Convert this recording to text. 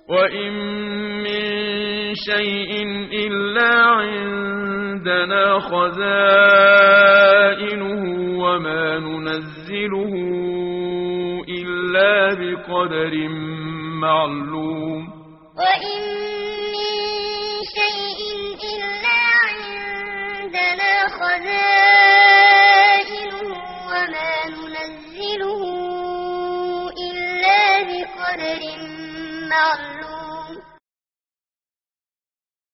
وإن من شيء إلا عندنا خزائنه وما ننزله إلا بقدر معلوم وإن من شيء إلا عندنا خزائنه وما ننزله إلا بقدر معلوم